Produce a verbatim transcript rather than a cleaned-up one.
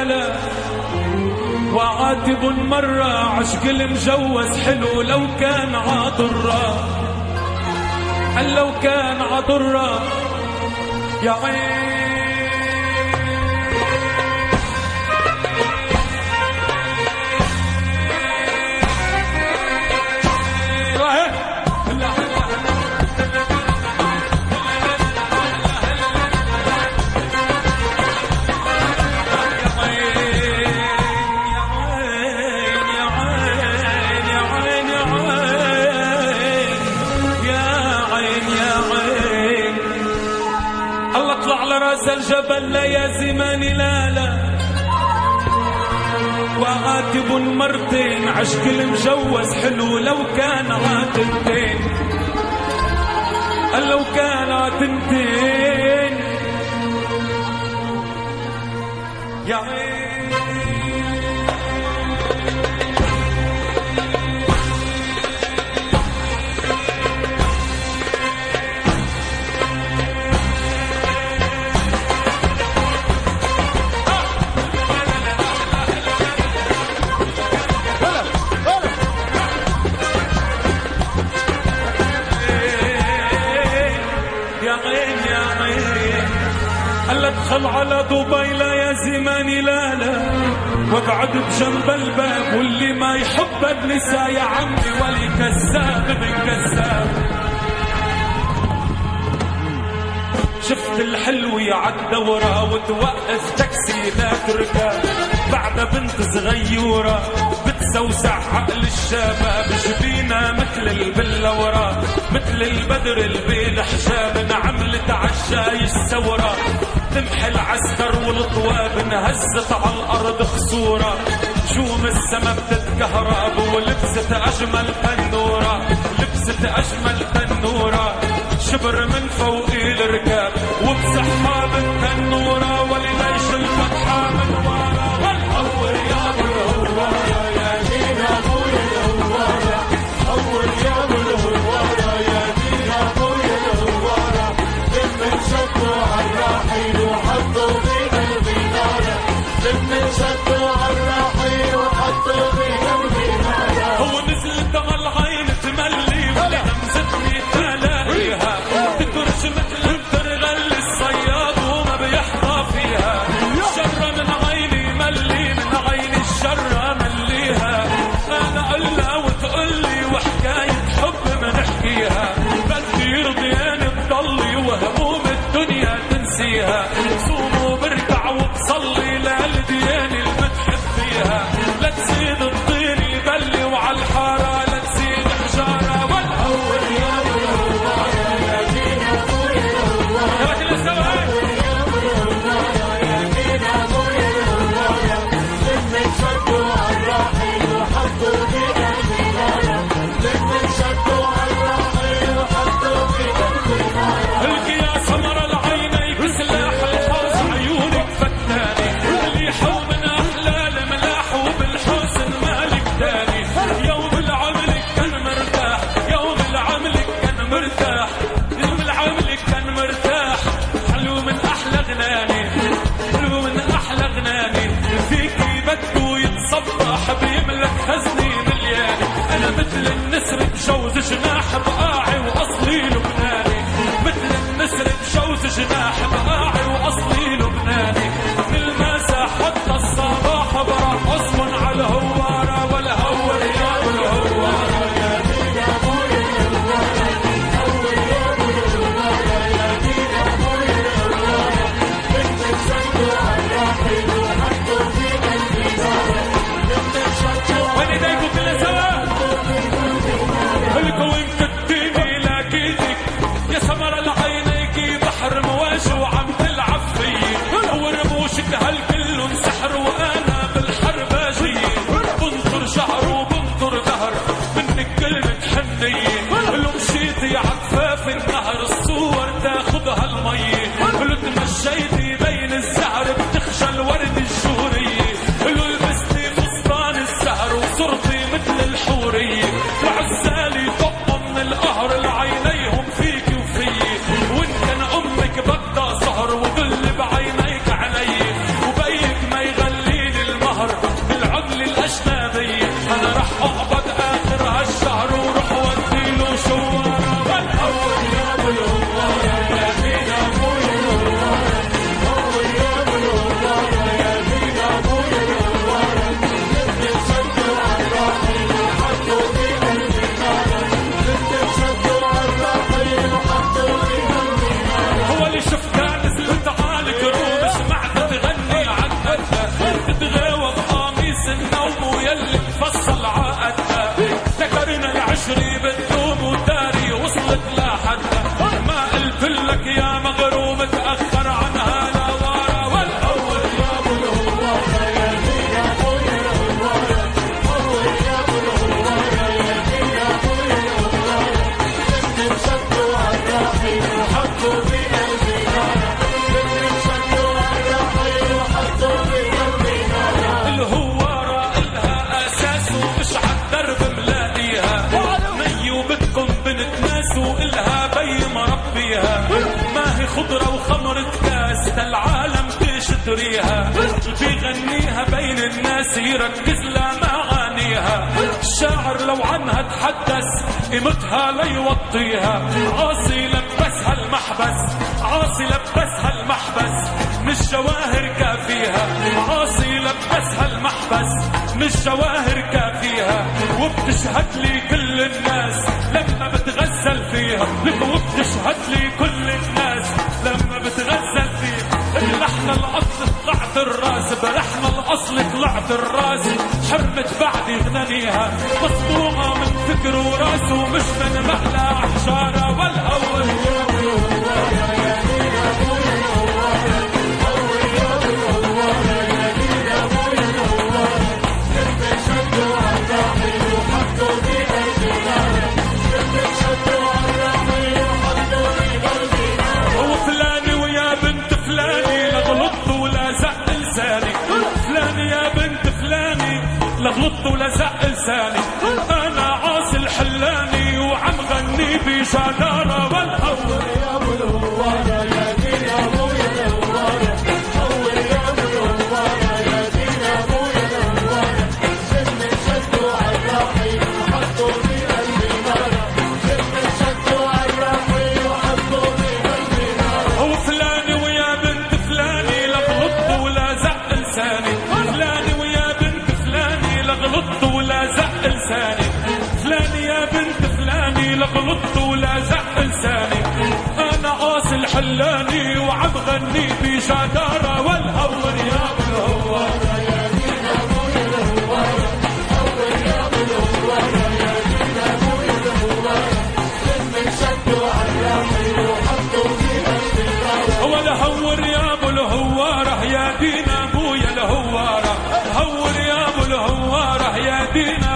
لا وعاتب مرة عشق المجوز حلو لو كان عضرة قال لو كان عضرة يا عين الجبل لا يا زماني لا لا وعاتب مرتين عشق المجوز حلو لو كان عاتبتين قال لو كان عاتبتين يا عين ادخل على دبي لا يا زماني لا لا واقعد بجنب الباب واللي ما يحب النساء يا عمي ولي كذاب ابن كذاب شفت الحلوة عالدورة وتوقف تاكسي لا تركب بعد بنت صغيورة بتسوسع عقل الشباب جبينا مثل البلورة مثل البدر البين حجاب عملت عالشايش ثورة تمحي العسكر والطواب انهزت على الارض خسورة جوم السما بتتكهرب ولبست اجمل تنورة لبست اجمل تنورة شبر من فوق الركاب وبسحاب التنورة ولليش الفتحة من ورا والحور يا بالهوارة يا دين ابوي الهوارة حور يا بالهوارة يا دين ابوي الهوارة لمن شطوا عالراحل وحطوا فينا الغنارة لمن شطوا عالراحل وحطوا فينا الغنارة هو نزل دم العين تملي ولا همزتني تلاقيها تكرش مثل الترغل الصياد وما بيحظى فيها شر من عيني ملي من عيني الشر مليها انا اقولها وتقولي وحكاية حب ما نحكيها بدي رضيان بضلي وهموم الدنيا تنسيها صوم وبركع وبصلي للديان البت فيها، بيغنيها بين الناس يركز لها معانيها. الشاعر لو عنها تحدث قيمتها ليوطيها. عاصي لبسها المحبس، عاصي لبسها المحبس، مش جواهر كافيها. عاصي لبسها المحبس، مش جواهر كافيها. وبتشهد لي كل الناس لما بتغزل فيها، وبتشهد لي كل الناس لما بتغزل فيها. بلحن الأصل طلعت الراس، بلحن الأصل طلعت الراس، حرمت بعدي غنانيها. مصبوغة من فكر وراس ومش من مهلة أحجارة والأول. لغلطت ولزق لساني، انا عاصي الحلاني وعم غني بجدارة والأول. يا ابو الهوارة يا دين يا ابويا الهوارة، حول يا ابو الهوارة يا دين يا ابويا الهوارة. شم شدوا عالراحي وحطوا في قلبي نارة، شم شدوا عالراحي وحطوا في قلبي نارة. هو فلاني ويا بنت فلاني لغلطت ولزق لساني، فلاني ويا بنت فلاني لغلطت ولازق لساني، فلاني يا بنت فلاني لغلطت ولازق لساني. انا عاصي الحلاني وعم غني بجدارة والأول. يا ابو الهوارة يا دين ابويا الهوارة، أول يا ابو الهوارة يا دين ابويا الهوارة. لما شدوا عالراحي وحطوا في قلبي نارة. ولا هور يا ابو الهوارة يا دين ابويا الهوارة، هور يا ابو الهوارة يا دين